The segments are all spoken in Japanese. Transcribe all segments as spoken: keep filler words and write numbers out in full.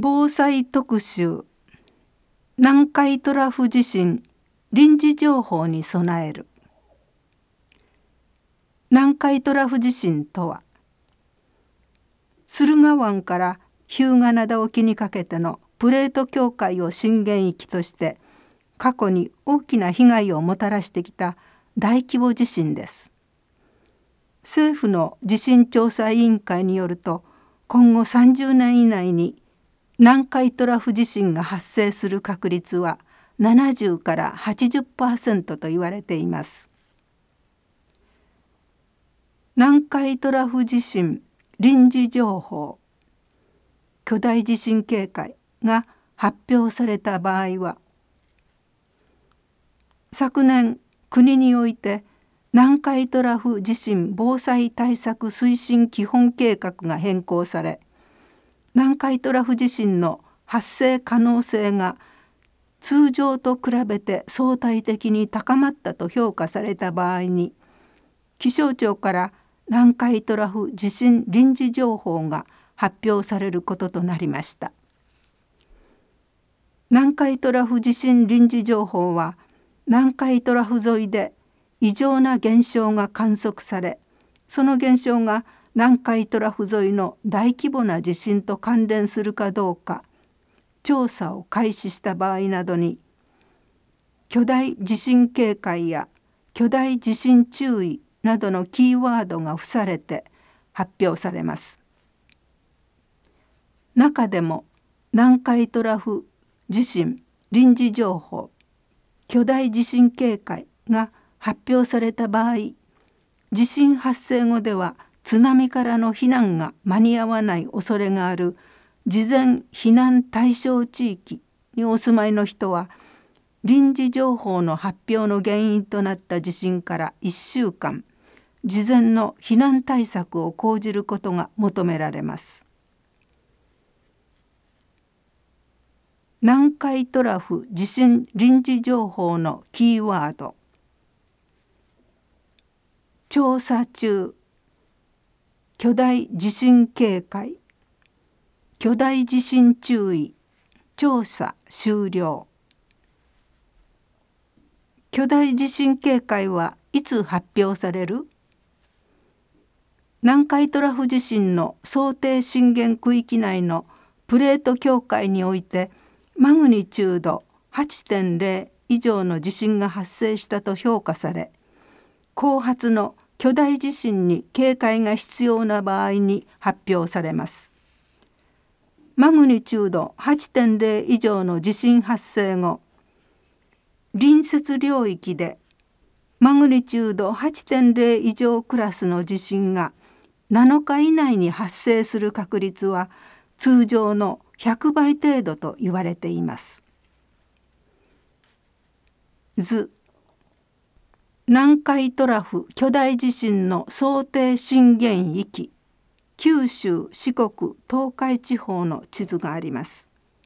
防災特集、南海トラフ地震臨時情報に備える。南海トラフ地震とは、駿河湾から日向灘沖にかけてのプレート境界を震源域として過去に大きな被害をもたらしてきた大規模地震です。政府の地震調査委員会によると、今後さんじゅうねん以内に南海トラフ地震が発生する確率はななじゅうからはちじゅっパーセント と言われています。南海トラフ地震臨時情報、巨大地震警戒が発表された場合は、昨年国において南海トラフ地震防災対策推進基本計画が変更され、南海トラフ地震の発生可能性が通常と比べて相対的に高まったと評価された場合に、気象庁から南海トラフ地震臨時情報が発表されることとなりました。南海トラフ地震臨時情報は、南海トラフ沿いで異常な現象が観測され、その現象が南海トラフ沿いの大規模な地震と関連するかどうか調査を開始した場合などに、巨大地震警戒や巨大地震注意などのキーワードが付されて発表されます。中でも南海トラフ地震臨時情報、巨大地震警戒が発表された場合、地震発生後では津波からの避難が間に合わない恐れがある事前避難対象地域にお住まいの人は、臨時情報の発表の原因となった地震からいっしゅうかん、事前の避難対策を講じることが求められます。南海トラフ地震臨時情報のキーワード、調査中、巨大地震警戒、巨大地震注意、調査終了。巨大地震警戒はいつ発表される？南海トラフ地震の想定震源区域内のプレート境界においてマグニチュード はちてんれい 以上の地震が発生したと評価され、後発の巨大地震に警戒が必要な場合に発表されます。マグニチュード はちてんれい 以上の地震発生後、隣接領域でマグニチュード はちてんれい 以上クラスの地震がなのか以内に発生する確率は通常のひゃくばい程度と言われています。図、南海トラフ巨大地震の想定震源域、九州、四国、東海地方の地図があります。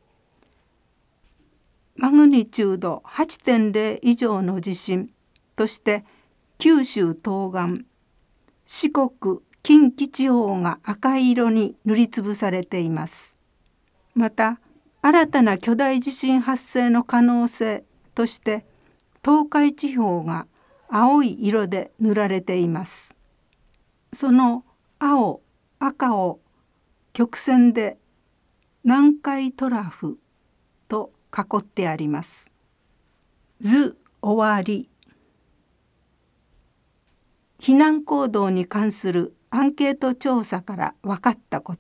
マグニチュード はちてんれい 以上の地震として九州東岸、四国、近畿地方が赤い色に塗りつぶされています。また、新たな巨大地震発生の可能性として東海地方が青い色で塗られています。その青、赤を曲線で南海トラフと囲ってあります。図終わり。避難行動に関するアンケート調査から分かったこと。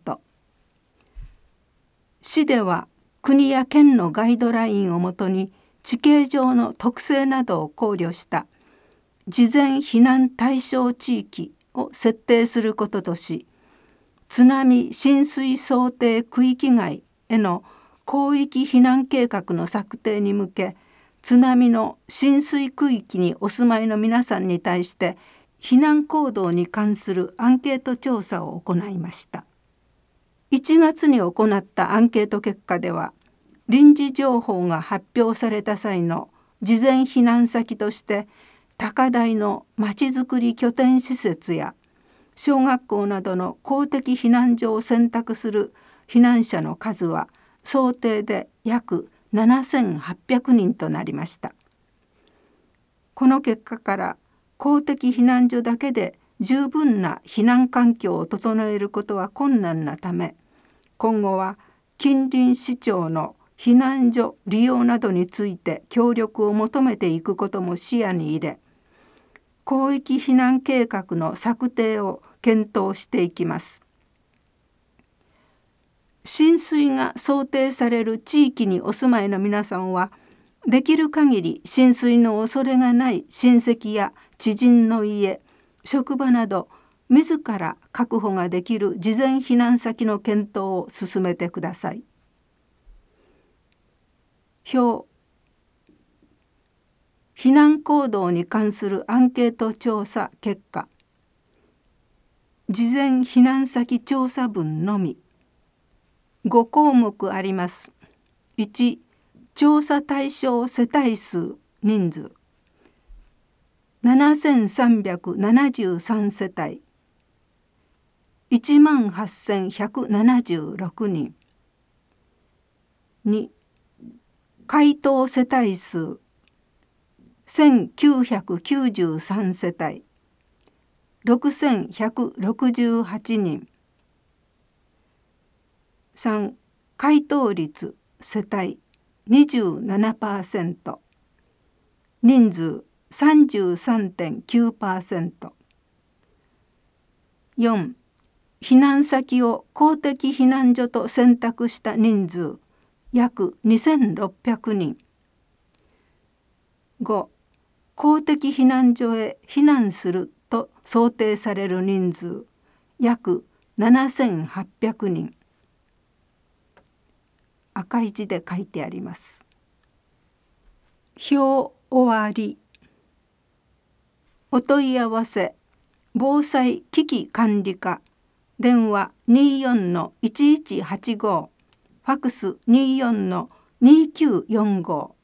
市では国や県のガイドラインをもとに地形上の特性などを考慮した事前避難対象地域を設定することとし、津波浸水想定区域外への広域避難計画の策定に向け、津波の浸水区域にお住まいの皆さんに対して避難行動に関するアンケート調査を行いました。いちがつに行ったアンケート結果では、臨時情報が発表された際の事前避難先として高台のまちづくり拠点施設や小学校などの公的避難所を選択する避難者の数は総定で約ななせんはっぴゃくにんとなりました。この結果から公的避難所だけで十分な避難環境を整えることは困難なため、今後は近隣市町の避難所利用などについて協力を求めていくことも視野に入れ、広域避難計画の策定を検討していきます。浸水が想定される地域にお住まいの皆さんは、できる限り浸水の恐れがない親戚や知人の家、職場など自ら確保ができる事前避難先の検討を進めてください。表、避難行動に関するアンケート調査結果。事前避難先調査文のみ。ご項目あります。いち、調査対象世帯数人数ななせんさんびゃくななじゅうさん世帯いちまんはっせんひゃくななじゅうろくにん。に、回答世帯数せんきゅうひゃくきゅうじゅうさん世帯ろくせんひゃくろくじゅうはちにん。さん、回答率世帯 にじゅうななパーセント 人数 さんじゅうさんてんきゅうパーセント。よん、避難先を公的避難所と選択した人数約にせんろっぴゃくにん。ご、公的避難所へ避難すると想定される人数約ななせんはっぴゃくにん。赤い字で書いてあります。表終わり。お問い合わせ防災危機管理課電話 にじゅうよんのいちいちはちご ファクス にじゅうよんのにきゅうよんご